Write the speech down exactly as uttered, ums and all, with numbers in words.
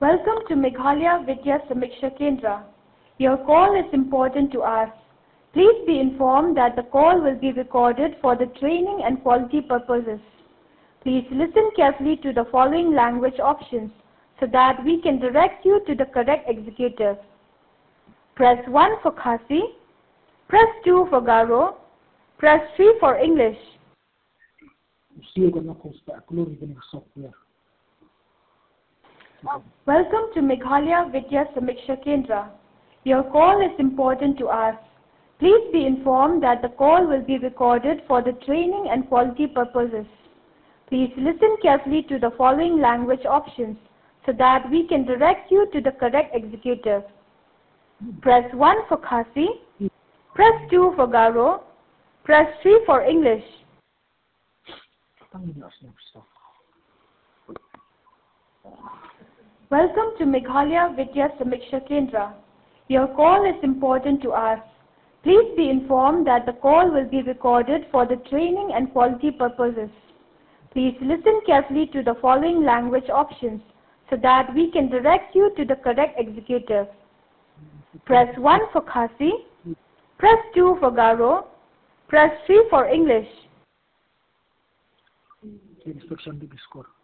Welcome to Meghalaya Vidya Samiksha Kendra. Your call is important to us. Please be informed that the call will be recorded for the training and quality purposes. Please listen carefully to the following language options so that we can direct you to the correct executive. Press one for Khasi, press two for Garo, press three for English. Welcome to Meghalaya Vidya Samiksha Kendra. Your call is important to us. Please be informed that the call will be recorded for the training and quality purposes. Please listen carefully to the following language options so that we can direct you to the correct executive. Press one for Khasi, press two for Garo, press three for English. Welcome to Meghalaya Vidya Samiksha Kendra. Your call is important to us. Please be informed that the call will be recorded for the training and quality purposes. Please listen carefully to the following language options so that we can direct you to the correct executive. Press one for Khasi, press two for Garo, press three for English. Inspection score.